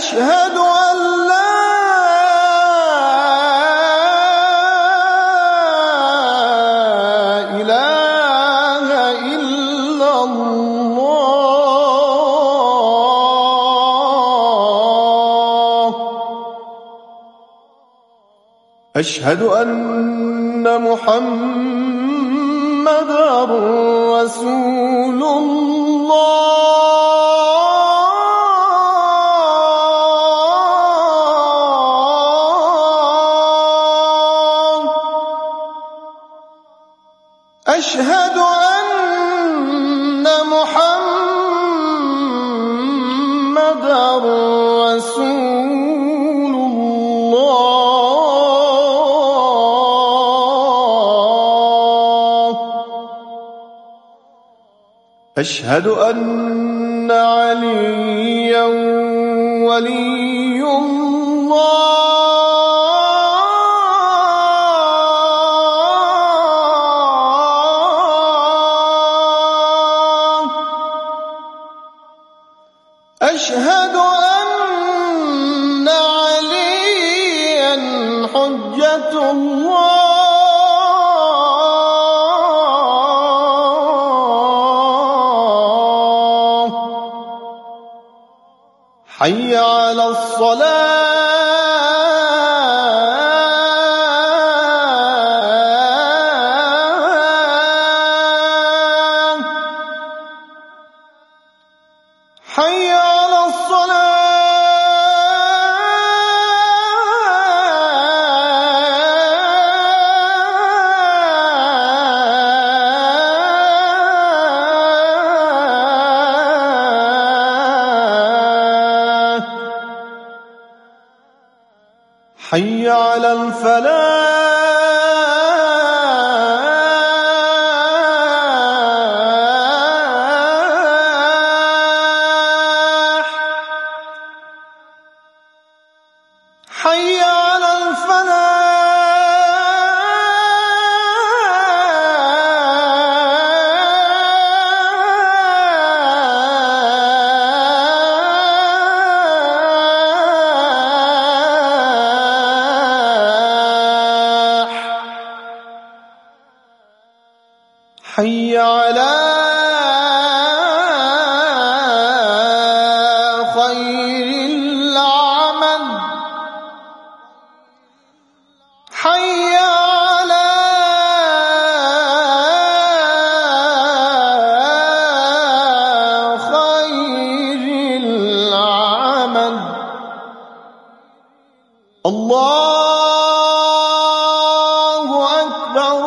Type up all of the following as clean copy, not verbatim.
أشهد أن لا إله إلا الله. أشهد أن محمدًا رسول الله. أشهد أن محمدًا رسول الله. أشهد أن عليًّا ولي الله. أشهد أن عليًّا حجة الله. حي على الصلاة. حي على الصلاة. حي على الفلاح. حي على الفلاح. حي على خير العمل. حي على خير العمل. الله أكبر.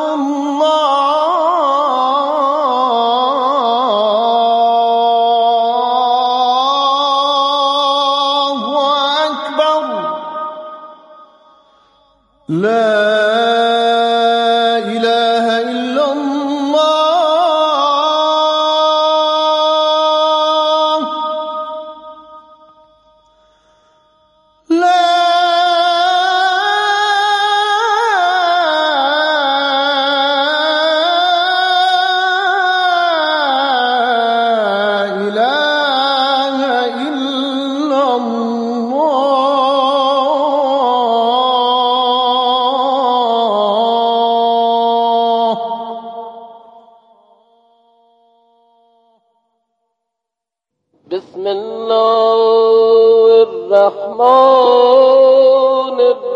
لا إله إلا الله. لا إله إلا الله. بسم الله الرحمن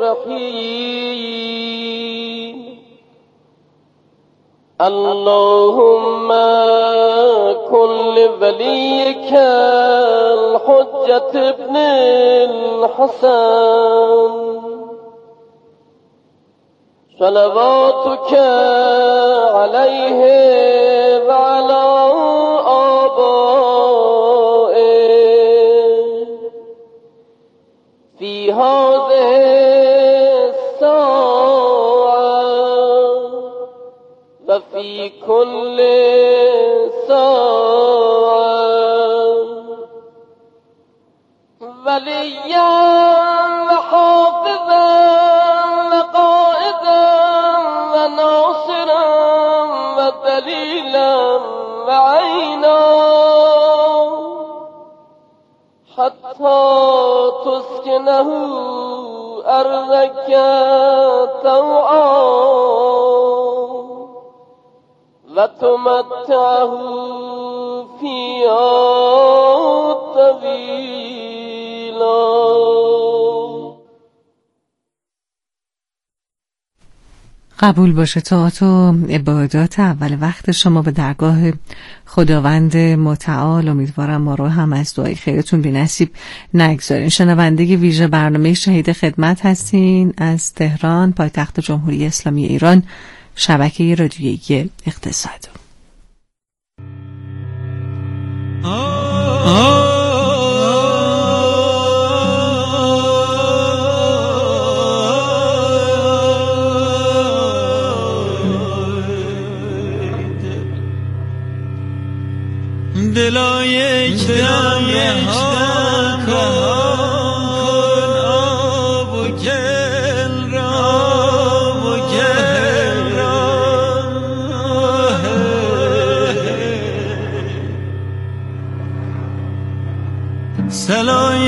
الرحيم. اللهم كن لوليك الحجة ابن الحسن صلواتك عليه وعلى في هذه الساعة وفي كل ساعة وليا وحافظا وقائدا وناصرا ودليلا وعينا حتى تسكنه أرضك طوعا وتمتعه فيها طويلا. قبول باشه طاعت و عبادات اول وقت شما به درگاه خداوند متعال. امیدوارم ما رو هم از دعای خیرتون بی نصیب نگذارین. شنونده ویژه برنامه شهید خدمت هستین از تهران، پایتخت جمهوری اسلامی ایران، شبکه رادیویی اقتصاد. دلا یک دم رها کن آب و گل را سلای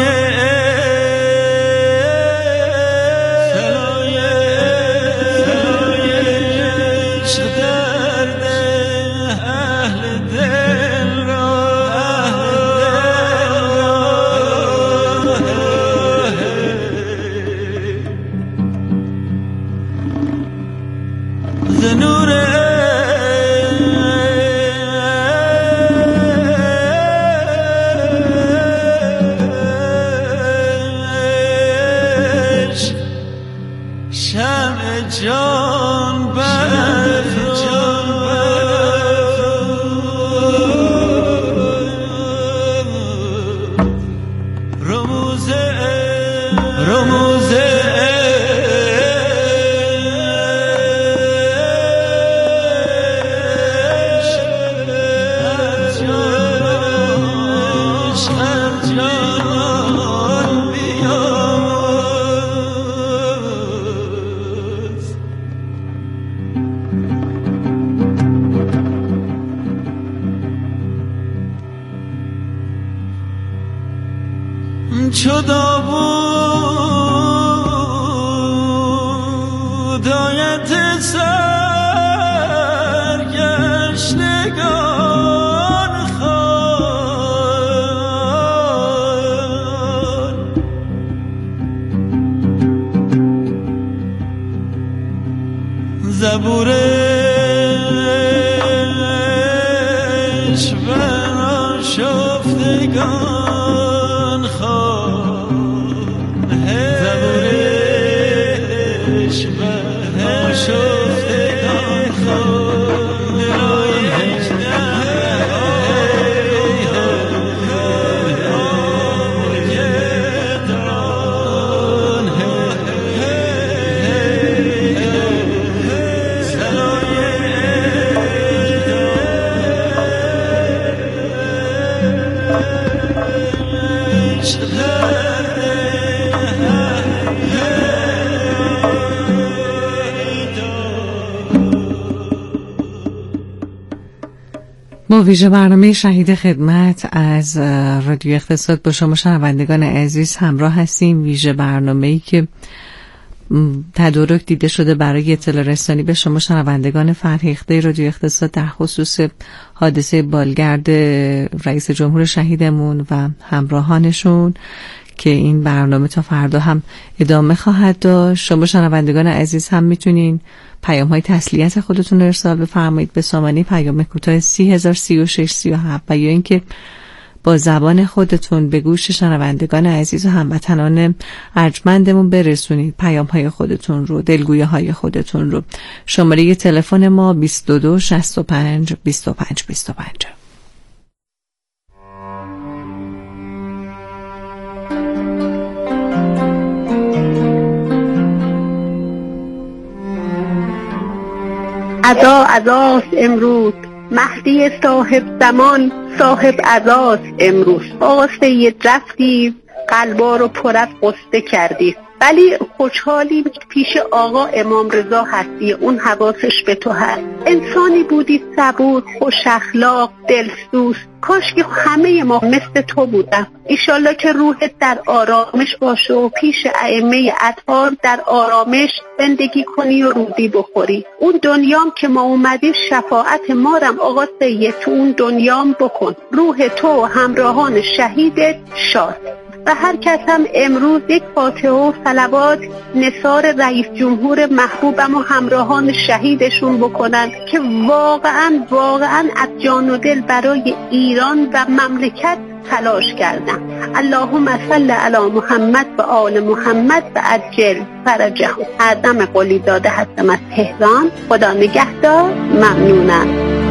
چو داوود آیت سرگشتگان خوان زبورش و آشفتگان زبورش و آشفتگان با ویژه برنامه شهید خدمت از رادیو اقتصاد با شما شنوندگان عزیز همراه هستیم. ویژه برنامه‌ای که تدارک دیده شده برای اطلاع رسانی به شما شنوندگان فرهیخته رادیو اقتصاد در خصوص حادثه بالگرد رئیس جمهور شهیدمون و همراهانشون که این برنامه تا فردا هم ادامه خواهد داشت. شما شنوندگان عزیز هم میتونین پیام‌های تسلیت خودتون رو ارسال بفرمایید به سامانه پیام کوتاه 303637 و یا اینکه با زبان خودتون به گوش شنوندگان عزیز و هموطنان ارجمندمون برسونید پیام‌های خودتون رو، دلگویی‌های خودتون رو. شماره تلفن ما 22 65 25 25. عزاست امروز، مهدی صاحب زمان صاحب عزاست امروز. آقا سید رفتی قلبا رو پر از قصه کردی، ولی خوشحالی پیش آقا امام رضا هستی، اون حواسش به تو هست. انسانی بودی صبور، خوش اخلاق، دلسوز. کاش که همه ما مثل تو بودم. ایشالله که روحت در آرامش باشه و پیش ائمه اطهار در آرامش زندگی کنی و روزی بخوری. اون دنیام که ما اومدی شفاعت مارم آقا سید تو اون دنیام بکن. روح تو و همراهان شهیدت شاد. و هر کس هم امروز یک فاتحه و صلوات نثار رئیس جمهور محبوبم و همراهان شهیدشون بکنن که واقعا از جان و دل برای ایران و مملکت تلاش کردن. اللهم صل علی محمد و آل محمد و عجل فرجهم. اعظم قلی داده هستم از تهران. خدا نگهدار. ممنونم.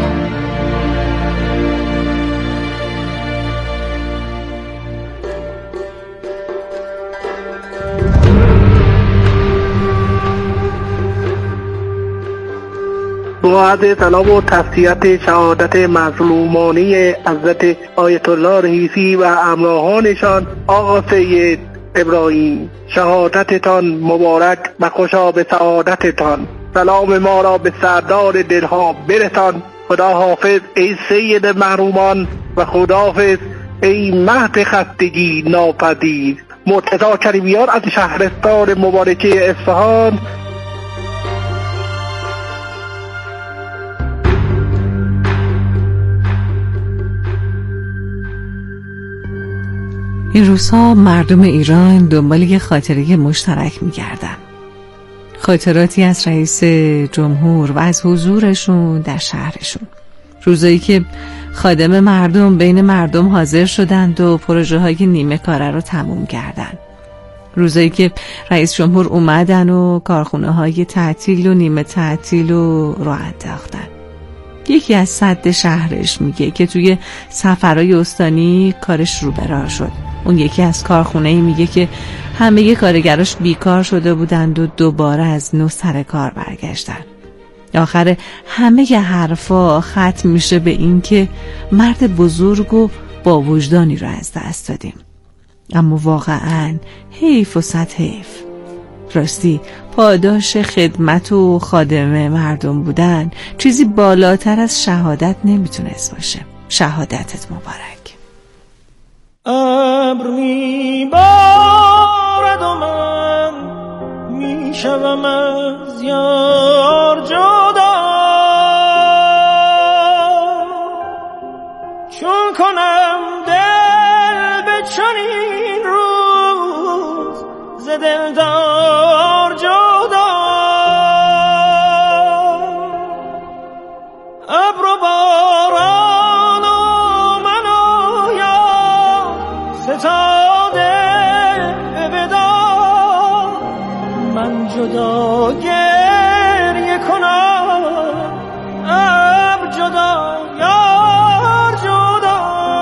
با عرض سلام و تسلیت شهادت مظلومانه حضرت آیت الله رئیسی و همراهانشان آقا سید ابراهیم، شهادتتان مبارک و خوشا به سعادتتان. سلام ما را به سردار دلها برسان. خدا حافظ ای سید محرومان و خداحافظ ای مهد خستگی ناپدید. مرتضی کریمیان از شهرستان مبارکه اصفهان. این روزها مردم ایران دنبال یه خاطره مشترک می‌گردن. خاطراتی از رئیس جمهور و از حضورشون در شهرشون. روزایی که خادم مردم بین مردم حاضر شدند و پروژه های نیمه کاره رو تموم کردن. روزایی که رئیس جمهور اومدن و کارخونه های تعطیل و نیمه تعطیل رو انداختن. یکی از سد شهرش میگه که توی سفرهای استانی کارش رو به راه شد. اون یکی از کارخونه‌ای میگه که همه کارگراش بیکار شده بودند و دوباره از نو سر کار برگشتن. آخر همه ی حرفا ختم میشه به این که مرد بزرگ و با وجدانی رو از دست دادیم. اما واقعاً حیف و صد حیف. راستی پاداش خدمت و خادم مردم بودن چیزی بالاتر از شهادت نمیتونست باشه. شهادتت مبارک. ابر میبارد و من میشوم از یار جدا، چون کنم دل به چنین روز ز دلدار جدا. ابر و باران و من و یار ستاده به وداع، من جدا گریه کنم ابر جدا یار جدا.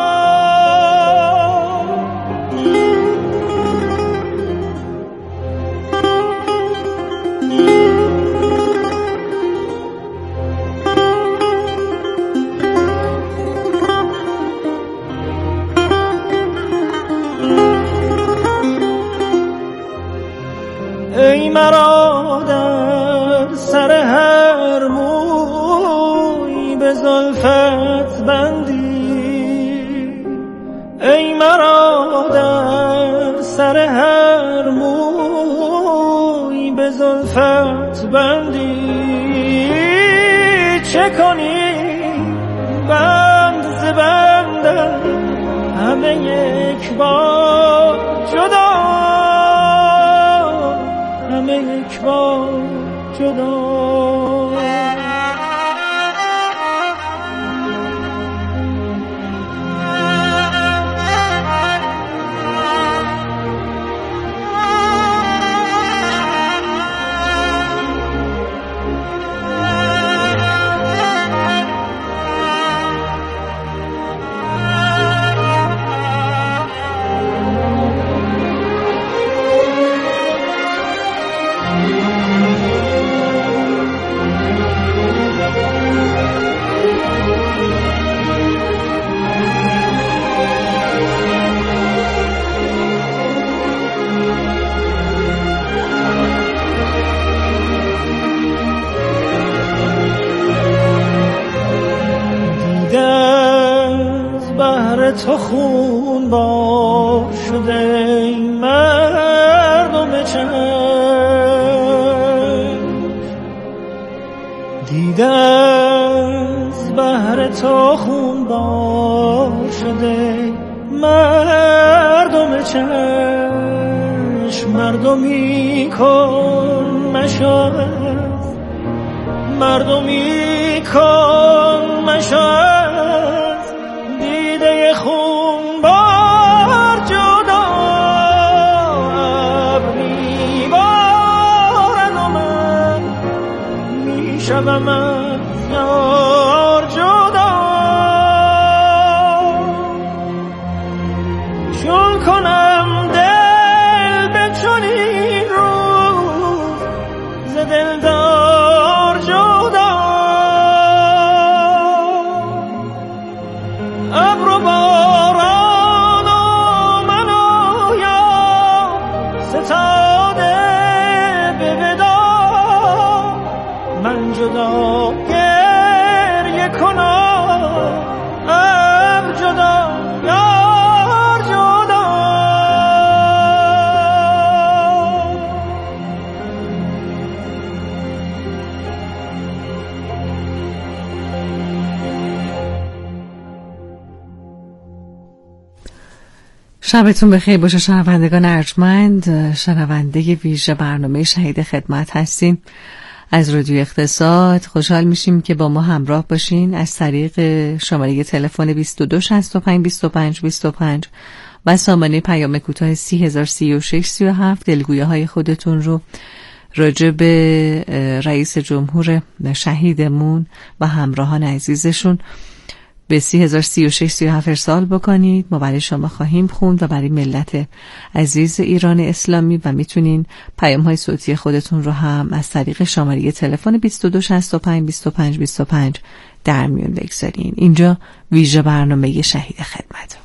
ای مرا در سر هر موی به زلفت بندی، ای مرا در سر هر موی به زلفت بندی، چه کنی بند ز بندم همه یک بار جدا، همه یک بار جدا. تو خون بار شده مردم چشم، دیده از بهر تو خون بار شده مردم چشم. مردمی کن مشاهد، مردمی کن مشاهد، دیده خون بار جدا ابری بارن و من میشوم از یار جدا. چون کنم دل به چنین روز ز دلدار جدا. ابر و باران و من و یا ستاده به وداع، من جدا گریه کنم ابر جدا یار جدا. شبتون بخیر باشه شنوندگان ارجمند. شنونده ویژه برنامه شهید خدمت هستین از رادیو اقتصاد. خوشحال میشیم که با ما همراه باشین از طریق شماره تلفن 22 65 25 25 و سامانه پیام کوتاه 3036 37. دلگویه های خودتون رو راجع به رئیس جمهور شهیدمون و همراهان عزیزشون به 3036 37 ارسال بکنید. ما برای شما خواهیم خوند و برای ملت عزیز ایران اسلامی، و میتونین پیام های صوتی خودتون رو هم از طریق شماره تلفن 22 65 25 25 در میون بگذارین. اینجا ویژه برنامه شهید خدمت.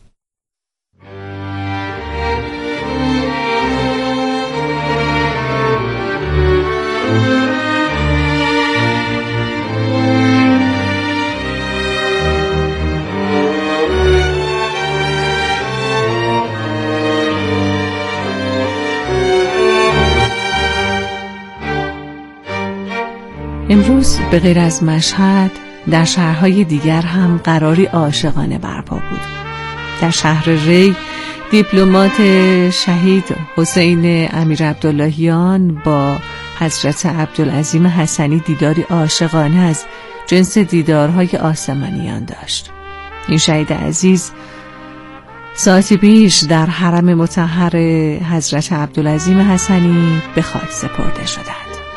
امروز به غیر از مشهد در شهرهای دیگر هم قراری عاشقانه برپا بود. در شهر ری دیپلمات شهید حسین امیر عبداللهیان با حضرت عبدالعظیم حسنی دیداری عاشقانه از جنس دیدارهای آسمانیان داشت. این شهید عزیز ساعتی پیش در حرم مطهر حضرت عبدالعظیم حسنی به خاک سپرده شدند.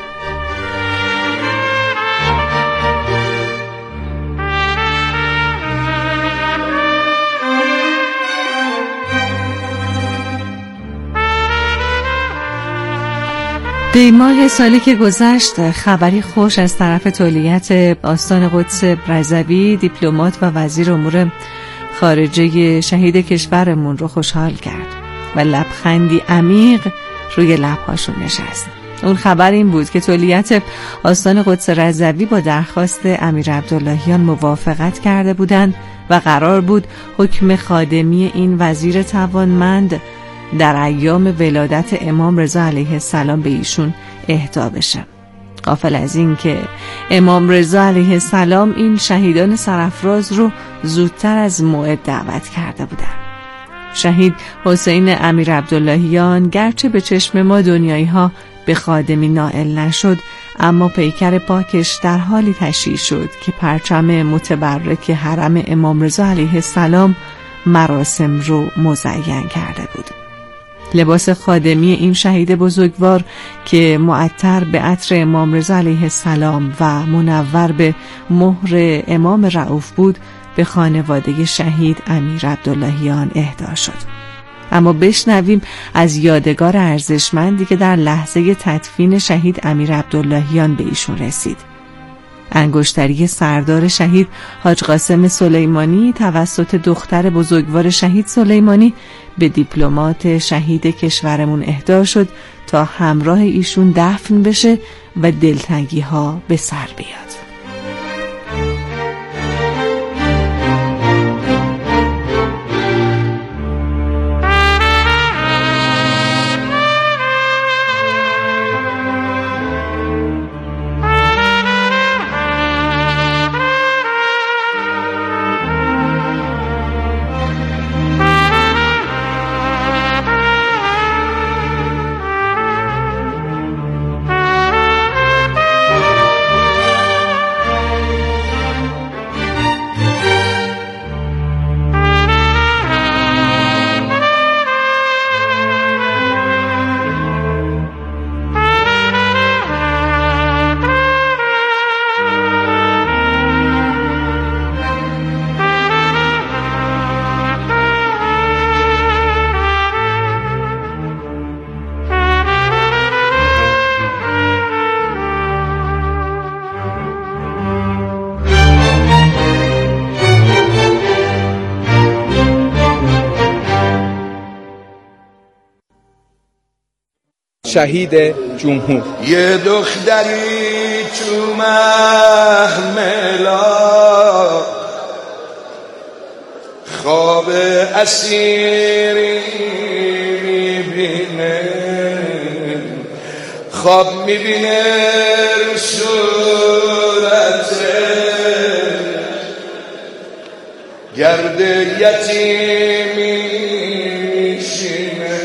دی ماه سالی که گذشت خبری خوش از طرف تولیت آستان قدس رضوی دیپلمات و وزیر امور خارجه شهید کشورمون رو خوشحال کرد و لبخندی عمیق روی لبهاشون نشست. اون خبر این بود که تولیت آستان قدس رضوی با درخواست امیر عبداللهیان موافقت کرده بودند و قرار بود حکم خادمی این وزیر توانمند در ایام ولادت امام رضا علیه السلام به ایشون اهدا بشه. غافل از این که امام رضا علیه السلام این شهیدان سرافراز رو زودتر از موعد دعوت کرده بودند. شهید حسین امیر عبداللهیان گرچه به چشم ما دنیایی ها به خادمی نائل نشد، اما پیکر پاکش در حالی تشییع شد که پرچم متبرک حرم امام رضا علیه السلام مراسم رو مزین کرده بود. لباس خادمی این شهید بزرگوار که معطر به عطر امام رضا علیه السلام و منور به مهر امام رؤوف بود به خانواده شهید امیر عبداللهیان اهدا شد. اما بشنویم از یادگار ارزشمندی که در لحظه تدفین شهید امیر عبداللهیان به ایشون رسید. انگشتری سردار شهید حاج قاسم سلیمانی توسط دختر بزرگوار شهید سلیمانی به دیپلمات شهید کشورمون اهدا شد تا همراه ایشون دفن بشه و دلتنگی ها به سر بیاد. شهید جمهور. یه دختری تو محملا خواب اسیری میبینه، خواب میبینه رو صورته گرد یتیمی میشینه،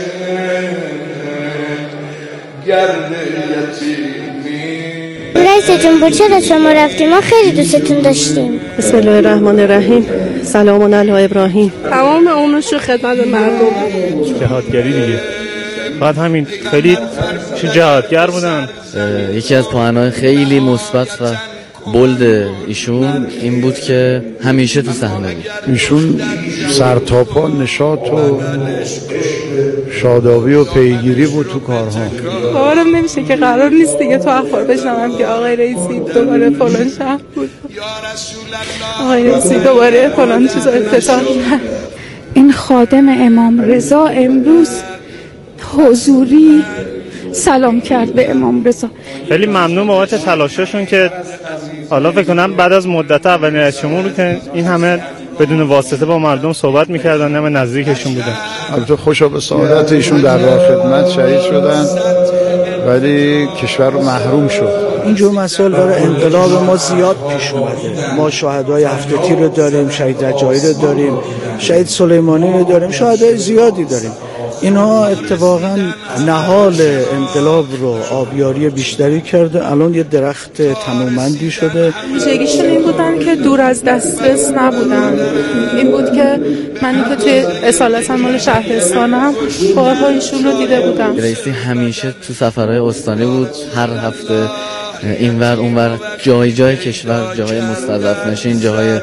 گرد یتیمی. رئیس جمهور چرا شما رفتیم؟ ما خیلی دوستتون داشتیم. بسم الله الرحمن الرحیم. سلام علی ابراهیم. تمام عمرش رو خدمت مردم. جهادگری دیگه، بعد همین خیلی جهادگر بودن. یکی از پوانای خیلی مثبت و بولد ایشون این بود که همیشه تو صحنه بود. ایشون سرتاپا نشاط و شادابی و پیگیری بود تو کارها. باورم نمیشه که قرار نیست دیگه تو اخبار بشنوم که آقای رئیسی دوباره فلان شهر بود، آقای رئیسی دوباره فلان چیزا افتتاح کرد. این خادم امام رضا امروز حضوری سلام کرد به امام رضا. خیلی ممنون بابت تلاششون که حالا فکر کنم بعد از مدت اولین رئیس جمهور که این همه بدون واسطه با مردم صحبت میکردن، همه نزدیکشون بودن. البته خوشا به سعادت ایشون در راه خدمت شهید شدن ولی کشور رو محروم شد. اینجور مسائل برای انقلاب ما زیاد پیش اومده. ما شهدای هفت تیر رو داریم، شهید رجایی رو داریم، شهید سلیمانی رو داریم، شهدای زیادی داریم. اینا اتفاقا نهال انقلاب رو آبیاری بیشتری کرده. الان یه درخت تنومندی شده. ویژگیشون این بودن که دور از دسترس نبودن. این بود که منی که توی اصالتا مال شهرستانم بارها ایشون رو دیده بودم. رئیسی همیشه تو سفرهای استانی بود، هر هفته اینور اونور جای کشور، جاهای مستضعف نشین، جاهای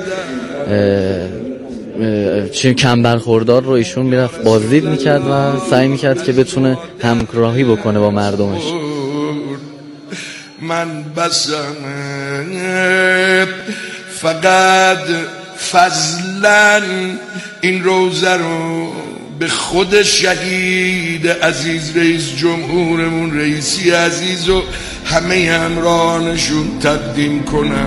چه کم برخوردار رو ایشون میرفت بازدید میکرد و سعی میکرد که بتونه همراهی بکنه با مردمش. من بسم فقط فضلا این روزه رو به خود شهید عزیز رئیس جمهورمون رئیسی عزیز و همه همراهانشون تقدیم کنم.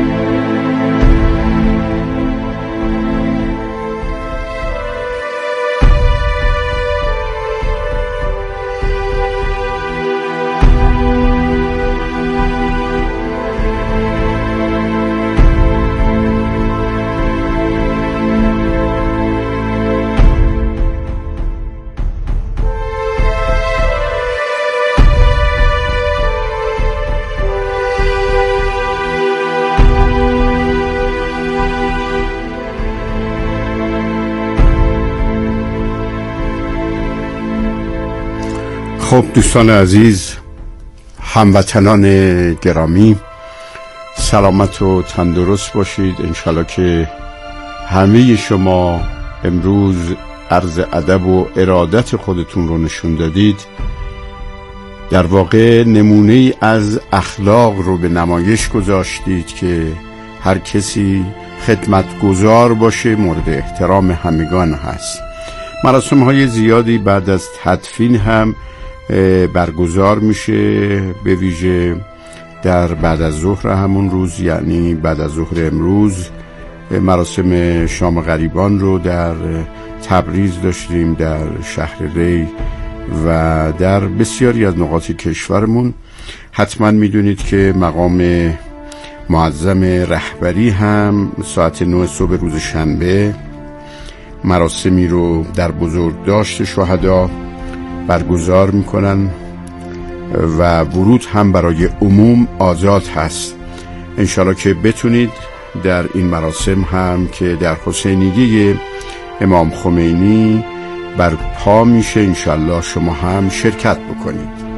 خب دوستان عزیز، هموطنان گرامی، سلامت و تندرست باشید. انشالله که همه شما امروز عرض ادب و ارادت خودتون رو نشون دادید. در واقع نمونه از اخلاق رو به نمایش گذاشتید که هر کسی خدمتگزار باشه مورد احترام همگان هست. مراسم های زیادی بعد از تدفین هم برگزار میشه، به ویژه در بعد از ظهر همون روز، یعنی بعد از ظهر امروز مراسم شام غریبان رو در تبریز داشتیم، در شهر ری و در بسیاری از نقاط کشورمون. حتما میدونید که مقام معظم رهبری هم ساعت 9 صبح روز شنبه مراسمی رو در بزرگداشت شهدا برگزار میکنن و ورود هم برای عموم آزاد هست. انشالله که بتونید در این مراسم هم که در حسینیه امام خمینی برپا میشه انشالله شما هم شرکت بکنید.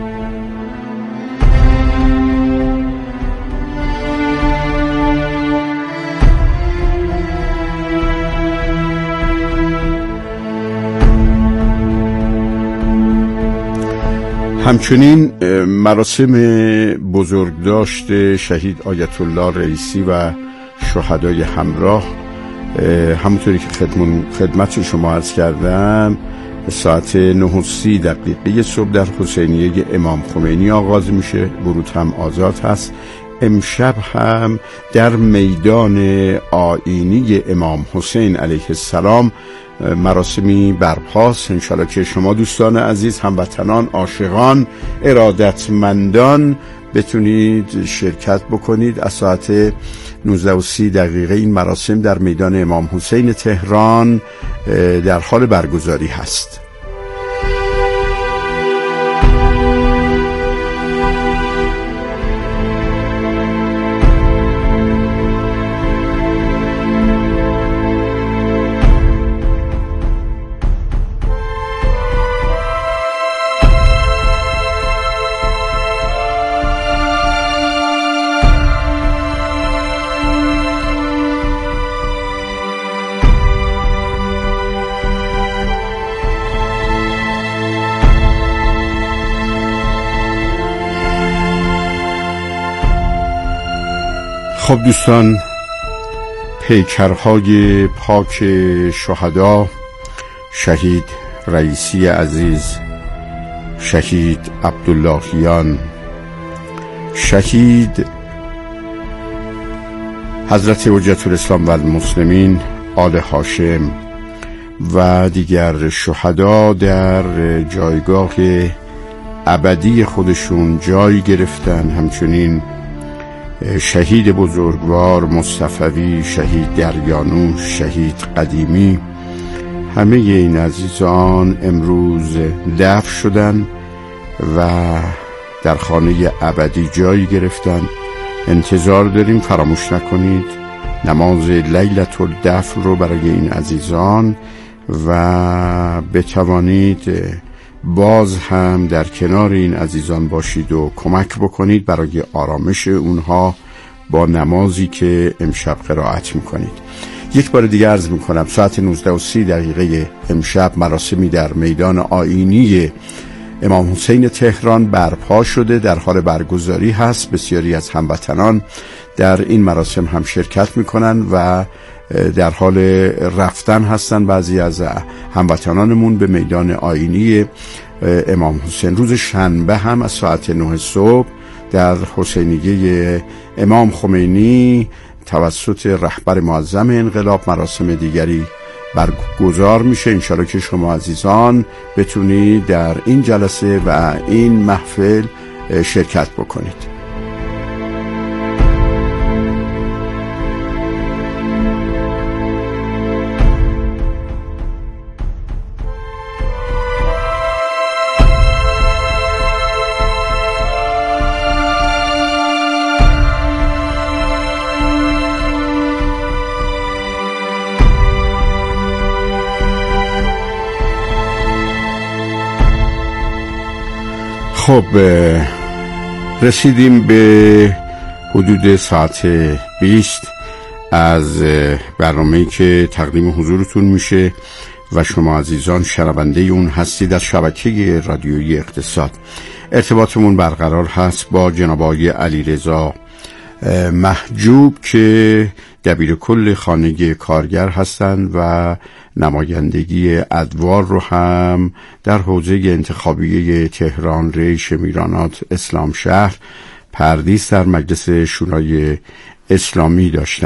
همچنین مراسم بزرگداشت شهید آیت الله رئیسی و شهدای همراه همونطوری که خدمت شما عرض کردم ساعت 9:30 صبح در حسینیه امام خمینی آغاز میشه. ورود هم آزاد هست. امشب هم در میدان آیینی امام حسین علیه السلام مراسمی برپاست. انشالله که شما دوستان عزیز، هموطنان، عاشقان، ارادتمندان بتونید شرکت بکنید. از ساعت 19:30 این مراسم در میدان امام حسین تهران در حال برگزاری هست. خب دوستان، پیکرهای پاک شهدا، شهید رئیسی عزیز، شهید عبداللهیان، شهید حضرت حجت الاسلام و المسلمین آل هاشم و دیگر شهدا در جایگاه ابدی خودشون جای گرفتن. همچنین شهید بزرگوار مصطفوی، شهید دریانوش، شهید قدیمی، همه این عزیزان امروز دفن شدن و در خانه ابدی جای گرفتن. انتظار داریم، فراموش نکنید، نماز لیلة الدفن رو برای این عزیزان و بتوانید باز هم در کنار این عزیزان باشید و کمک بکنید برای آرامش اونها با نمازی که امشب قرائت میکنید. یک بار دیگه عرض میکنم ساعت 19:30 امشب مراسمی در میدان آیینی امام حسین تهران برپا شده، در حال برگزاری هست. بسیاری از هموطنان در این مراسم هم شرکت میکنن و در حال رفتن هستن. بعضی از هموطنانمون به میدان آیینی امام حسین روز شنبه هم از ساعت 9 صبح در حسینیه امام خمینی توسط رهبر معظم انقلاب مراسم دیگری برگزار میشه. انشاءالله که شما عزیزان بتونید در این جلسه و این محفل شرکت بکنید. خب رسیدیم به حدود ساعت 20 از برنامه‌ای که تقدیم حضورتون میشه و شما عزیزان شنونده اون هستید در شبکه رادیویی اقتصاد. ارتباطمون برقرار هست با جناب آقای علیرضا محجوب که دبیر کل خانه کارگر هستند و نمایندگی ادوار رو هم در حوزه انتخابی تهران ری شمیرانات اسلام شهر پردیس در مجلس شورای اسلامی داشتن.